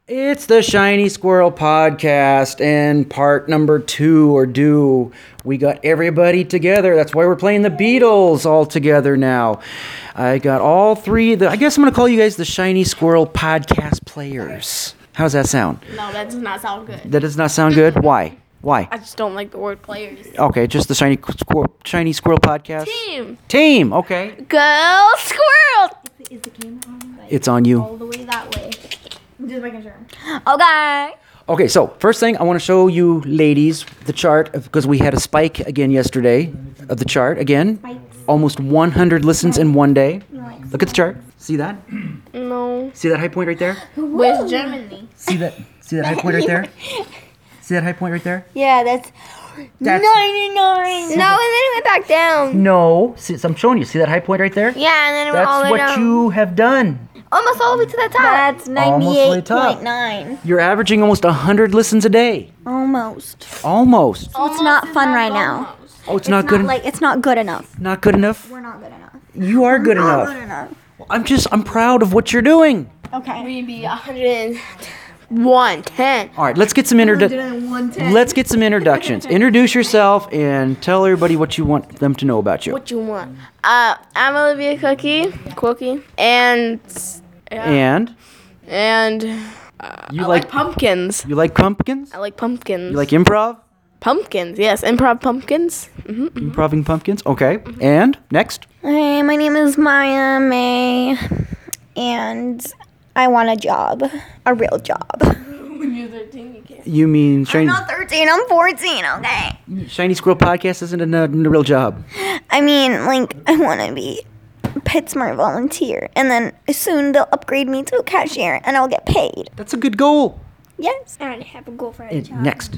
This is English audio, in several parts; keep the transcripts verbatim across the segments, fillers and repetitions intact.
It's the Shiny Squirrel Podcast, and part number two, or do. We got everybody together. That's why we're playing the Beatles all together now. I got all three. The, I guess I'm going to call you guys the Shiny Squirrel Podcast players. How's that sound? No, that does not sound good. That does not sound good? Why? Why? I just don't like the word players. Okay, just the Shiny Squirrel, Shiny Squirrel Podcast? Team. Team, okay. Go Squirrel. Is the camera on? Like, It's on you. all the way that way. Just making sure. Okay. Okay, so first thing, I want to show you ladies the chart because we had a spike again yesterday of the chart again. Spikes. Almost one hundred listens in one day. Look at the chart. See that? No. See that high point right there? Where's Germany? See that? See that high point right there? See that high point right there? Yeah, that's, That's- ninety-nine. No, and then it went back down. No. See, so I'm showing you. See that high point right there? Yeah, and then it went all That's the way what down. you have done. Almost all the way to the top. That's Almost way ninety-eight top. point nine. You're averaging almost one hundred listens a day. Almost. Almost. So it's not fun right now. Oh, it's, not It's good. not like it's not good enough. not good enough. We're not good enough. You are good Not enough. good enough. I'm just. I'm proud of what you're doing. Okay. Maybe one hundred one, ten. All right, let's get some introdu- Let's get some introductions. Introduce yourself and tell everybody what you want them to know about you. What you want? Uh, I'm Olivia Cookie, Cookie, and And and you I like, like pumpkins. you like pumpkins? I like pumpkins. You like improv? pumpkins? Yes, improv pumpkins. hmm Improving pumpkins. Okay. And next. Hey, my name is Maya May, and I want a job, a real job. When you're thirteen, you can't. You mean I'm shiny, not thirteen. I'm fourteen. Okay. shiny Squirrel Podcast isn't a, a real job. I mean, like, I want to be a PetSmart volunteer, and then soon they'll upgrade me to a cashier, and I'll get paid. That's a good goal. Yes. I already have a goal for a And job. next.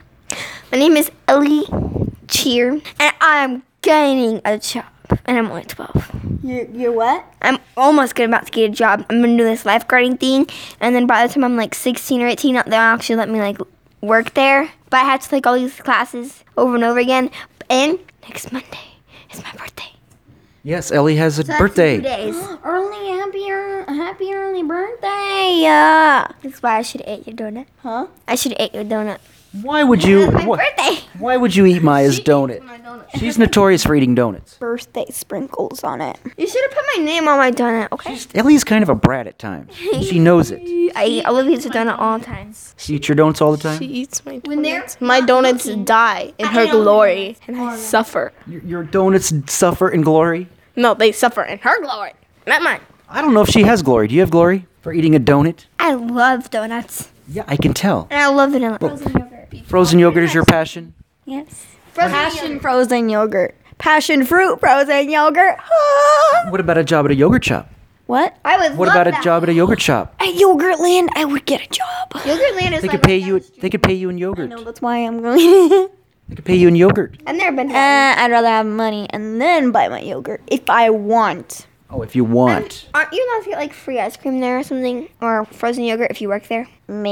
My name is Ellie Cheer, and I'm getting a job, and I'm only twelve. You're, you're what? I'm almost good about to get a job. I'm gonna do this lifeguarding thing, and then by the time I'm like sixteen or eighteen, they'll actually let me like work there. But I have to take all these classes over and over again. And next Monday is my birthday. Yes, Ellie has a birthday. days. Early, happy, ear- happy early birthday. Yeah. That's why I should have ate your donut. Huh? I should have ate your donut. Why would you? My Why, birthday. why would you eat Maya's donut? My donut. She's notorious for eating donuts. Birthday sprinkles on it. You should have put my name on my donut. Okay. Ellie's kind of a brat at times. and She knows it. I eat Olivia's donut all the time. She eats your donuts all the time. She eats my When they're donuts. My donuts die in her glory, and I suffer. Your, your donuts suffer in glory. No, they suffer in her glory, not mine. I don't know if she has glory. Do you have glory for eating a donut? I love donuts, Yeah, I can tell. and I love vanilla. Frozen yogurt is your passion. Yes. Passion frozen yogurt. Passion fruit frozen yogurt. What about a job at a yogurt shop? What? I would What about a job at a yogurt shop? At Yogurtland, I would get a job. Yogurtland is They like could pay you. They could pay you in yogurt. No, that's why I'm going. They could pay you in yogurt. I've never been. uh, I'd rather have money and then buy my yogurt if I want. Oh, if you want. Aren't you allowed to get like free ice cream there or something, or frozen yogurt if you work there?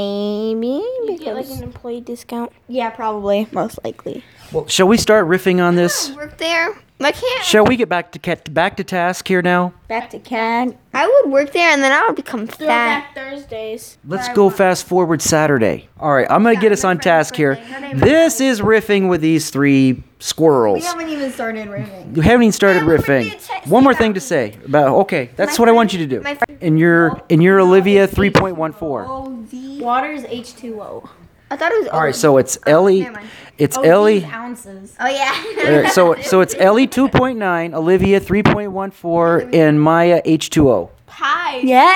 Maybe You get like because an employee discount. yeah, probably most likely. Well, shall we start riffing on this? Work there? I can't. Shall we get back to cat, back to task here now? Back to cat. I would work there and then I would become fat. Thursdays. Let's go fast forward Saturday. All right, I'm gonna get us on task here. This is riffing with these three squirrels. haven't even started raving. You haven't even started riffing. One more thing to say about. Okay, that's what I want you to do. My friend, In your in your Olivia three point one four. Water is H two O. I thought it was. All right, so it's Ellie. never mind. It's Ellie. Ounces. Oh yeah. uh, so so it's Ellie two point nine, Olivia three point one four, and Maya H two O. Pie.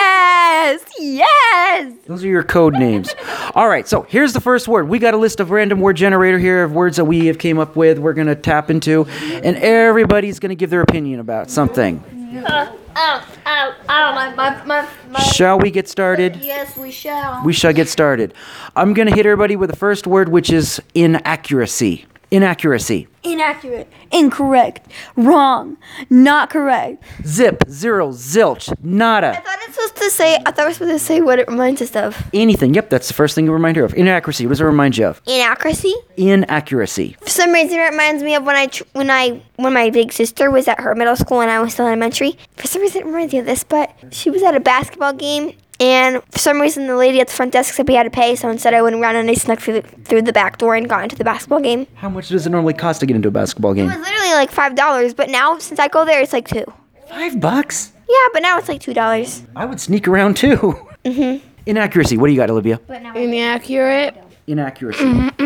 Yes, yes. Those are your code names. All right, so here's the first word. We got a list of random word generator here of words that we have came up with. We're gonna tap into, and everybody's gonna give their opinion about something. Ow, ow, ow. My, my, my, my. Shall we get started? Yes, we shall. We shall get started. I'm gonna hit everybody with the first word, which is inaccuracy. Inaccuracy. Inaccurate, incorrect, wrong, not correct. Zip, zero, zilch, I nada, thought it's supposed to say. I thought it was supposed to say what it reminds us of. anything. Yep, that's the first thing you remind her of. Inaccuracy. What does it remind you of? Inaccuracy. Inaccuracy. For some reason, it reminds me of when I tr- when I when my big sister was at her middle school and I was still elementary. For some reason, it reminds me of this. But she was at a basketball game And for some reason, the lady at the front desk said we had to pay, so instead I went around and I snuck through the, through the back door and got into the basketball game. How much does it normally cost to get into a basketball It game? was literally like five dollars, but now since I go there, it's like two. Five bucks? Yeah, but now it's like two dollars. I would sneak around too. Mm-hmm. Inaccuracy. What do you got, Olivia? Inaccurate. Inaccuracy.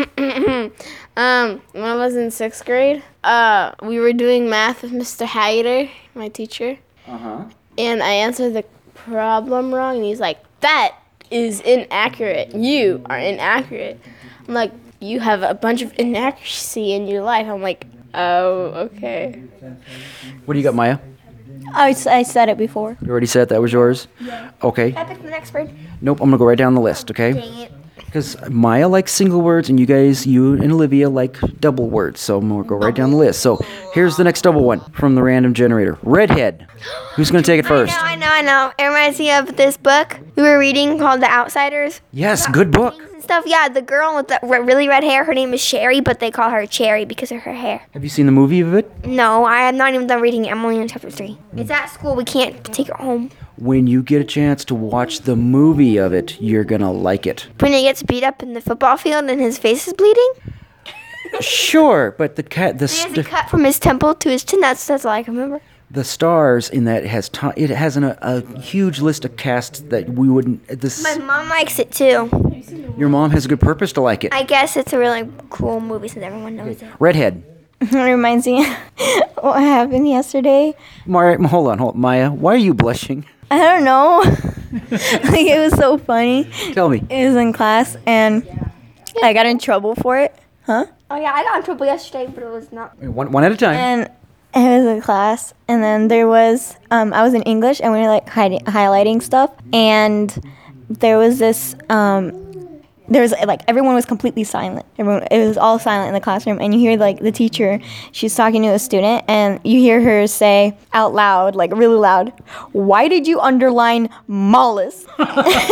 Um, when I was in sixth grade, uh, we were doing math with Mister Hader, my teacher, Uh-huh. and I answered the problem wrong, and he's like, "That is inaccurate. You are inaccurate." I'm like, "You have a bunch of inaccuracy in your life." I'm like, "Oh, okay." What do you got, Maya? I, s- I said it before. You already said that was yours? Okay. I picked the next word. Nope, I'm going to go right down the list, okay? Dang it. Because Maya likes single words, and you guys, you and Olivia, like double words. So I'm going to go right down the list. So here's the next double one from the random generator. Redhead. Who's going to take it first? I know, I know, I know. It reminds me of this book we were reading called The Outsiders. Yes, good book. And stuff. Yeah, the girl with the re- really red hair, her name is Sherry, but they call her Cherry because of her hair. Have you seen the movie of it? No, I am not even done reading it. I'm only in chapter three. It's at school. We can't take it home. When you get a chance to watch the movie of it, you're going to like it. When he gets beat up in the football field and his face is bleeding, Sure, but the cat, the he has a st- cut from his temple to his chin. That's that's all I can remember. the stars in that has to- it has an, a, a huge list of casts that we wouldn't. This My mom likes it too. your mom has a good purpose to like it. I guess it's a really cool movie since everyone knows it. Redhead. It reminds me what happened yesterday. Maya, hold on, hold on. Maya, why are you blushing? I don't know. Like, it was so funny. Tell me. It was in class, and I got in trouble for it. Huh? Oh yeah, I got in trouble yesterday, but it was not. One, one at a time. And it was in class, and then there was, um, I was in English, and we were like hiding, highlighting stuff, and there was this, um, there was like everyone was completely silent. Everyone, it was all silent in the classroom, and you hear like the teacher, she's talking to a student, and you hear her say out loud, like really loud, "Why did you underline mollusk?" And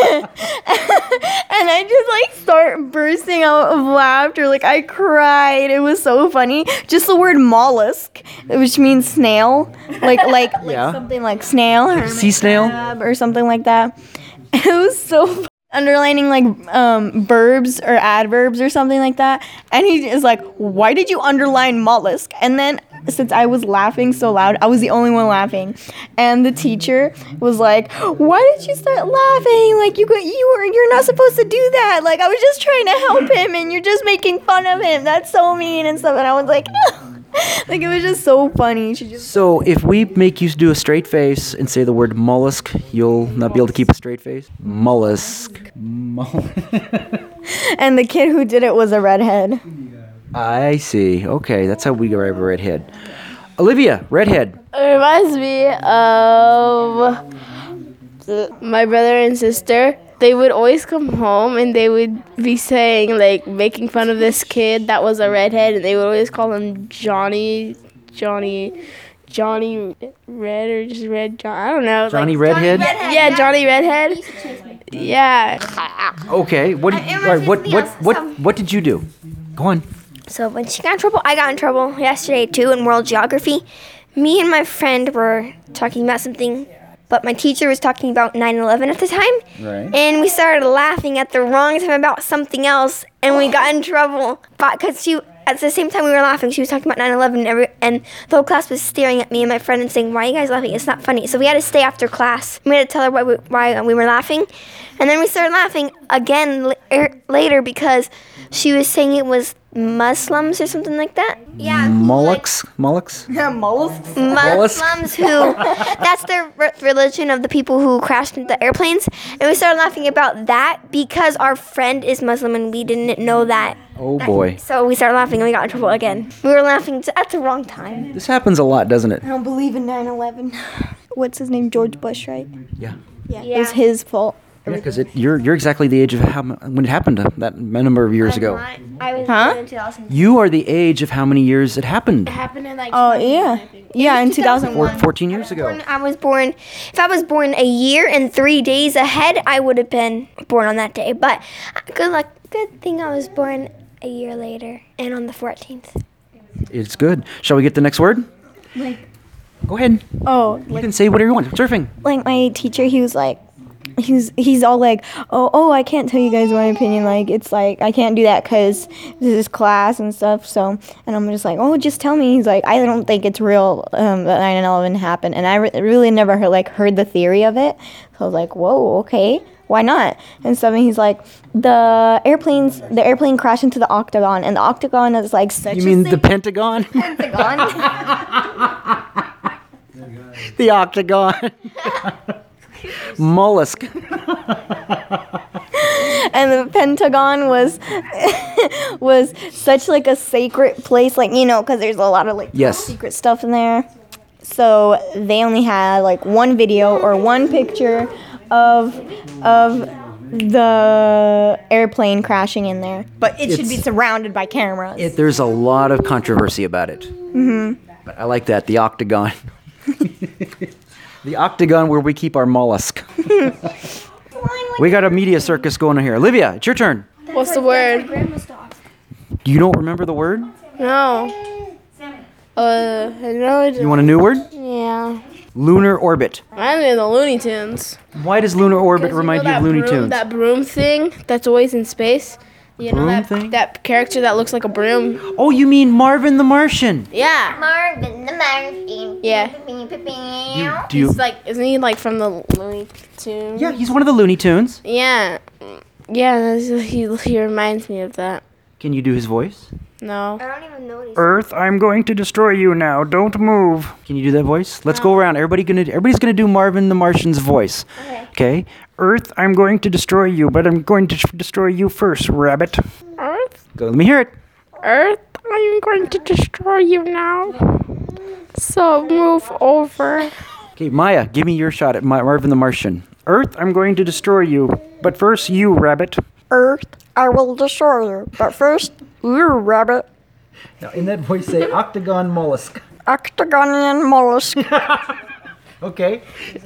I just like start bursting out of laughter. Like I cried. It was so funny. Just the word mollusk, which means snail, like like, like Yeah. something like snail or Sea snail? crab or something like that. It was so funny. Underlining like um, verbs or adverbs or something like that, and he is like, "Why did you underline mollusk?" And then since I was laughing so loud, I was the only one laughing, and the teacher was like, "Why did you start laughing? Like you go, you were you're not supposed to do that. Like I was just trying to help him, and you're just making fun of him. That's so mean and stuff." And I was like, like it was just so funny. She just So if we make you do a straight face and say the word mollusk, you'll not be able to keep a straight face? Mollusk. Mol- and the kid who did it was a redhead. I see. Okay, that's how we arrive at redhead. Olivia, redhead. It reminds me of the- my brother and sister. They would always come home and they would be saying, like, making fun of this kid that was a redhead, and they would always call him Johnny, Johnny, Johnny Red, or just Red John. I don't know. Johnny like, Redhead? Yeah, Johnny Redhead. Yeah. Okay, what did, It all right, what, reminds me what, of what, some- what did you do? Go on. So when she got in trouble, I got in trouble yesterday too in world geography. Me and my friend were talking about something, but my teacher was talking about nine eleven at the time. Right. And we started laughing at the wrong time about something else, and we got in trouble. But because she, at the same time we were laughing, she was talking about nine eleven, and, every, and the whole class was staring at me and my friend and saying, "Why are you guys laughing? It's not funny." So we had to stay after class. We had to tell her why we, why we were laughing. And then we started laughing again l- er, later because she was saying it was Muslims or something like that. Yeah. Mollusks? Mollusks? Mollusks. Muslims who, that's the re- religion of the people who crashed into the airplanes. And we started laughing about that because our friend is Muslim and we didn't know that. Oh boy. So we started laughing and we got in trouble again. We were laughing t- at the wrong time. This happens a lot, doesn't it? I don't believe in nine eleven. What's his name? George Bush, right? Yeah. Yeah. It was his fault. Yeah, because you're you're exactly the age of how m- when it happened uh, that number of years ago. I was Huh? born in two thousand. You are the age of how many years it happened? Happened in like. Oh, yeah. Yeah, in two thousand Four, one. fourteen years ago. I was born, if I was born a year and three days ahead, I would have been born on that day. But uh, good luck, good thing I was born a year later and on the fourteenth. It's good. Shall we get the next word? Like, Go ahead. oh, You like, can say whatever you want. Surfing. like my teacher, he was like, he's he's all like, oh oh I can't tell you guys my opinion. Like it's like I can't do that because this is class and stuff. So and I'm just like, oh just tell me. He's like, I don't think it's real um, that nine eleven happened. And I re- really never heard like heard the theory of it. So I was like, whoa, okay. Why not? And stuff. And he's like, the airplanes, the airplane crashed into the octagon, and the octagon is like such. You a mean thing- the Pentagon? Pentagon? The octagon. Mollusk. And the Pentagon was was such like a sacred place, like you know, because there's a lot of like Yes. secret stuff in there. So they only had like one video or one picture of of the airplane crashing in there, but it should be It's- surrounded by cameras. It, there's a lot of controversy about it. Mm-hmm. But I like that, the octagon. The octagon where we keep our mollusk. We got a media circus going on here. Olivia, it's your turn. What's the word? You don't remember the word? No. Uh, no, I You want a new word? Yeah. Lunar orbit. I'm in the Looney Tunes. Why does lunar orbit remind you know of that Looney broom, Tunes? That broom thing that's always in space. You know Broom that, thing? that character that looks like a broom? Oh, you mean Marvin the Martian? Yeah. Marvin the Martian. Yeah. You, do you, He's like, isn't he like from the Looney Tunes? yeah, he's one of the Looney Tunes. Yeah. Yeah, that's, he, he reminds me of that. Can you do his voice? No. I don't even know what he's Earth, I'm going to destroy you now. Don't move. Can you do that voice? Let's go around. Everybody gonna everybody's gonna do Marvin the Martian's voice. Okay. Okay. Earth, I'm going to destroy you, but I'm going to tr- destroy you first, rabbit. Earth? Go. Let me hear it. Earth, I'm going to destroy you now. So move over. Okay, Maya, give me your shot at Ma- Marvin the Martian. Earth, I'm going to destroy you, but first you, rabbit. Earth, I will destroy you, but first you, rabbit. Now, in that voice, say octagon mollusk. Octagonian mollusk. Okay.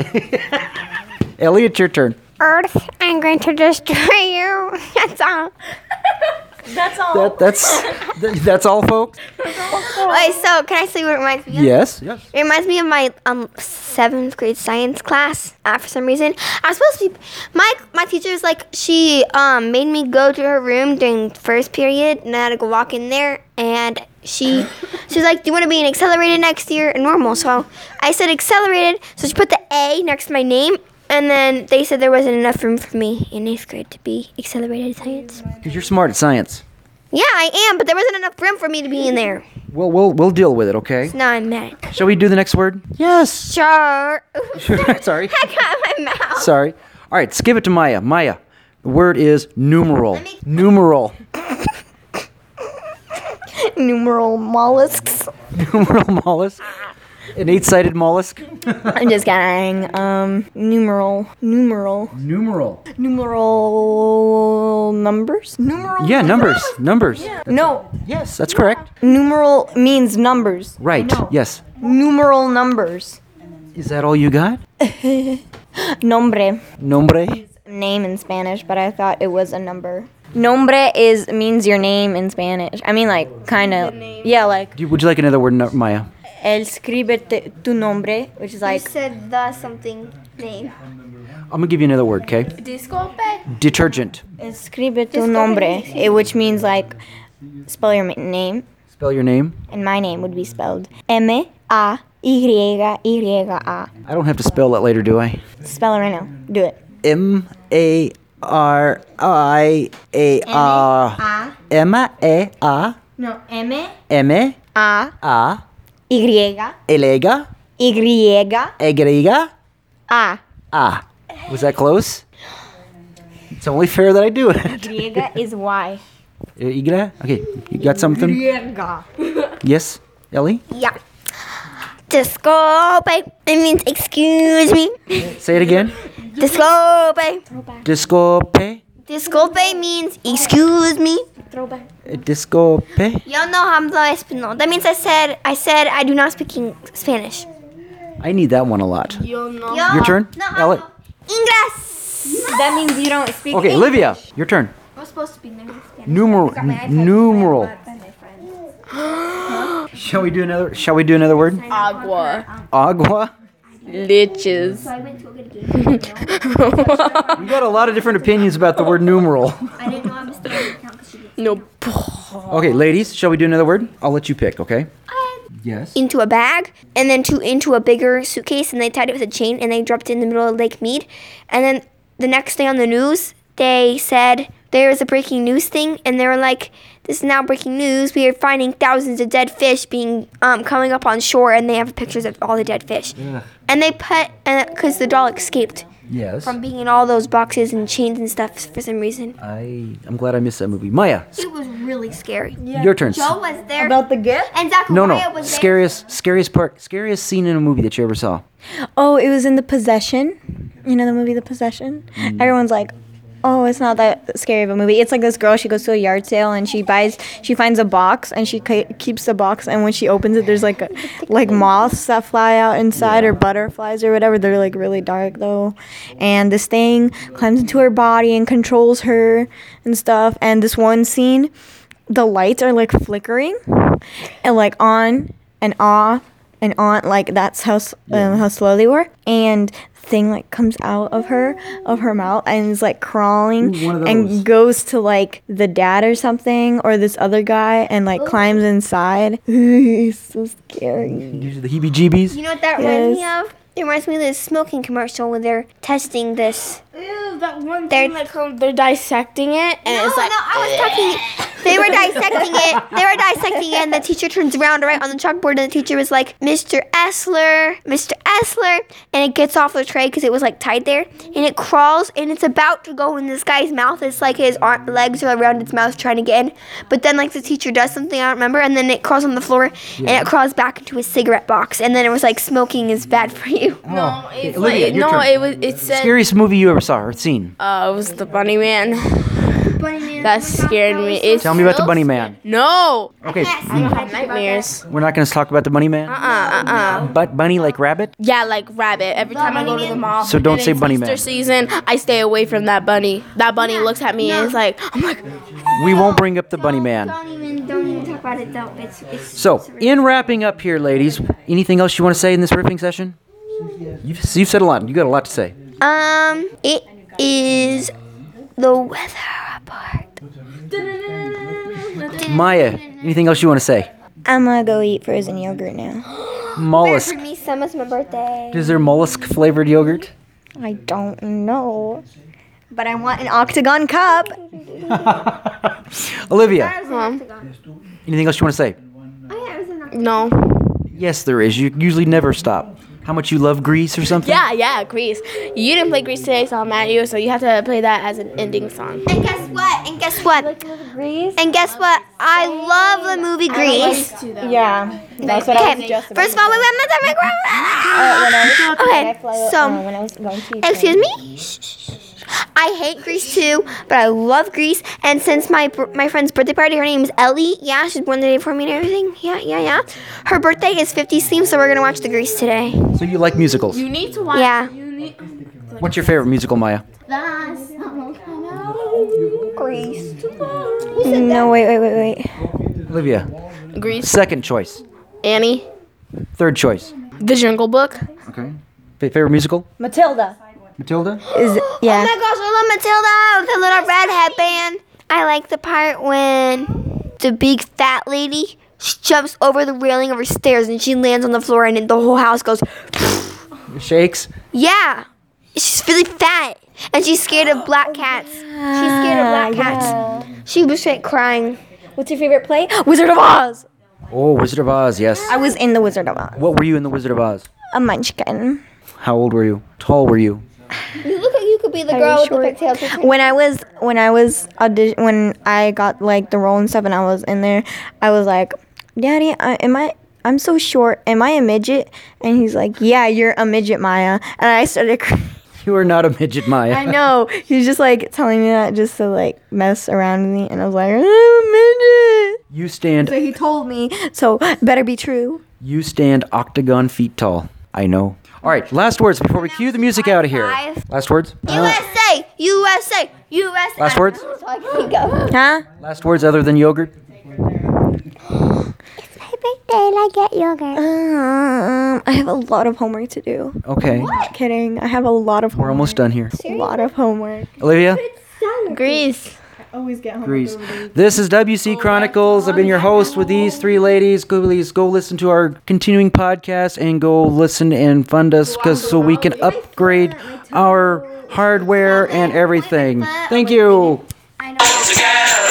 Elliot, your turn. Earth, I'm going to destroy you. That's all. That's all. That, that's th- that's all, folks. Wait, so can I say what it reminds me of? Yes. Yes. It reminds me of my um seventh grade science class. Uh, for some reason, I was supposed to be. My my teacher was like, she um made me go to her room during first period, and I had to go walk in there, and she she was like, "Do you want to be an accelerated next year or normal?" So I said accelerated. So she put the A next to my name, and then they said there wasn't enough room for me in eighth grade to be accelerated science. Because you're smart at science. Yeah, I am, but there wasn't enough room for me to be in there. Well, we'll we'll deal with it. Okay. Now I'm mad. Shall we do the next word? Yes. Sure. Sorry. I got my mouth. Sorry. All right, let's give it to Maya. Maya, the word is numeral. Numeral. Numeral mollusks. Numeral mollusk. An eight-sided mollusk. I'm just kidding. Um, numeral, numeral, Numeral. numeral numbers. Numeral. Yeah, numbers. Numbers. No, Yes, that's correct. numeral means numbers. Right. Yes. Numeral numbers. Is that all you got? Nombre. Nombre. Name in Spanish, but I thought it was a number. Nombre is means your name in Spanish. I mean, like, kind of. Yeah, like Do you, would you like another word, no- Maya? escríbete tu nombre, which is I like said the something name. I'm gonna give you another word, okay? Disculpe. Detergent. escribe tu nombre, eh, which means like spell your ma- name, Spell your name. and my name would be spelled M A Y Y A. I don't have to spell that later, do I? Spell it right now. Do it. M A R I A R. M A A No, M A M A A A Y Elega Y Egrega A. A. Was that close? It's only fair that I do it. Y is Y. Igra? Okay, you got something? Yes, Ellie? Yeah. Disculpe. It means excuse me. Say it again. Disculpe. Discope. Disculpe means excuse me. Discope. Yo no hablo español. That means I said I said I do not speak Eng- Spanish. I need that one a lot. Yo no. Yo Your turn? No Ellie. hablo inglés. That means you don't speak. Okay, Olivia, your turn. I was supposed to be Spanish. Numeral. Numeral. Shall we do another? Shall we do another word? Agua. Agua. Liches. So I went to a good game. You know? You got a lot of different opinions about the word numeral. I didn't know I was still in count because she did. No. Okay, ladies, shall we do another word? I'll let you pick, okay? Yes. Into a bag and then to into a bigger suitcase and they tied it with a chain and they dropped it in the middle of Lake Mead. And then the next day on the news, they said there was a breaking news thing and they were like, this is now breaking news. We are finding thousands of dead fish being um, coming up on shore and they have pictures of all the dead fish. Ugh. And they put, because the doll escaped Yes. from being in all those boxes and chains and stuff for some reason. I, I'm glad I missed that movie. Maya, It was really scary. your turn. Joe was there. About the gift? and Zachariah No, no. was there. Scariest, scariest part, scariest scene in a movie that you ever saw. Oh, it was in The Possession. You know the movie The Possession? Mm. Everyone's like, oh, it's not that scary of a movie. It's like this girl, she goes to a yard sale and she buys, she finds a box and she ca- keeps the box. And when she opens it, there's like a, like moths that fly out inside or butterflies or whatever. They're like really dark though. And this thing climbs into her body and controls her and stuff. And this one scene, the lights are like flickering and like on and off and on. Like that's how s- um, how slow they were. And thing like comes out of her of her mouth and is like crawling Ooh, one of those. and goes to like the dad or something or this other guy and like climbs inside. It's so scary. Gives you the heebie-jeebies. You know what that reminds me Yes. of? It reminds me of this smoking commercial where they're testing this. Ew, that one They're- thing, like, um, they're dissecting it, and No, it's like, no, I was talking. They were dissecting it. They were dissecting it, and the teacher turns around to write on the chalkboard, and the teacher was like, Mister Essler, Mister Essler, and it gets off the tray because it was like tied there, and it crawls, and it's about to go in this guy's mouth. It's like his arm, legs are around its mouth trying to get in, but then like the teacher does something I don't remember, and then it crawls on the floor, and it crawls back into his cigarette box, and then it was like smoking is bad for you. no, it's Olivia, like, your no, turn. it was, it said, Scariest movie you ever saw or seen? uh, it was the Bunny Man. That scared me. It's Tell me about the real Bunny scary. Man. No, Okay, I have nightmares. we're not going to talk about the Bunny Man. Uh, uh, uh. But bunny like rabbit? Yeah, like rabbit. Every time I go to the mall, So don't and say it's Bunny Easter Man. season, I stay away from that bunny. That bunny looks at me and it's like, I'm like, We won't bring up the Bunny Man. Don't even, don't even talk about it though. It's, it's So, in wrapping up here, ladies, anything else you want to say in this riffing session? You've, you've said a lot. You got a lot to say. Um, it is the weather report. Maya, anything else you want to say? I'm gonna go eat frozen yogurt now. Mollusk. For me, summer's my birthday. Is there mollusk flavored yogurt? I don't know. But I want an octagon cup. Olivia, Mom. anything else you want to say? No. Yes, there is. You usually never stop. How much you love Grease or something? Yeah, yeah, Grease. You didn't play Grease today, so I'm mad at you. So you have to play that as an ending song. And guess what? And guess what? And guess what? I love the movie Grease. Yeah, that's what I was Okay, just about first of all, we went to my Uh, Okay, so, when I was going to excuse me? Shh, shh, shh. I hate Grease too, but I love Grease. And since my br- my friend's birthday party, her name is Ellie. Yeah, she's born the day before me and everything. Yeah, yeah, yeah. Her birthday is fiftieth theme, so we're gonna watch the Grease today. So you like musicals? You need to watch. Yeah. You need. What's your favorite musical, Maya? Grease. No, wait, wait, wait, wait. Olivia. Grease. Second choice. Annie. Third choice. The Jungle Book. Okay. Fa- favorite musical? Matilda. Matilda? Is it, Oh yeah. my gosh, I love Matilda with the little red headband. I like the part when the big fat lady she jumps over the railing of her stairs and she lands on the floor and then the whole house goes. Shakes? Yeah, she's really fat and she's scared of black cats. She's scared of black cats. She was straight crying. What's your favorite play? Wizard of Oz. Oh, Wizard of Oz, yes. I was in the Wizard of Oz. What were you in the Wizard of Oz? A munchkin. How old were you? Tall were you? You look like you could be the Very girl with short. the pigtails. When I was when I was audi- when I got like the role and stuff and I was in there, I was like, Daddy, I, am I? I'm so short. Am I a midget? And he's like, Yeah, you're a midget, Maya. And I started. Crying. You are not a midget, Maya. I know. He was just like telling me that just to like mess around with me, and I was like, I'm a midget. You stand. So he told me. So better be true. You stand octagon feet tall. I know. All right, last words before we cue the music out of here. Five. Last words? U S A, U S A, U S A. Last words? That's all I can think of. Huh? Last words other than yogurt? It's my birthday. did I get yogurt? Um, I have a lot of homework to do. Okay. Kidding. I have a lot of homework. We're almost done here. A lot of homework. Olivia? Grease. Always get homework. Grease. This is W C Chronicles. I've been your host with these three ladies. Go, please go listen to our continuing podcast and go listen and fund us because so we can upgrade our hardware and everything. Thank you. I know.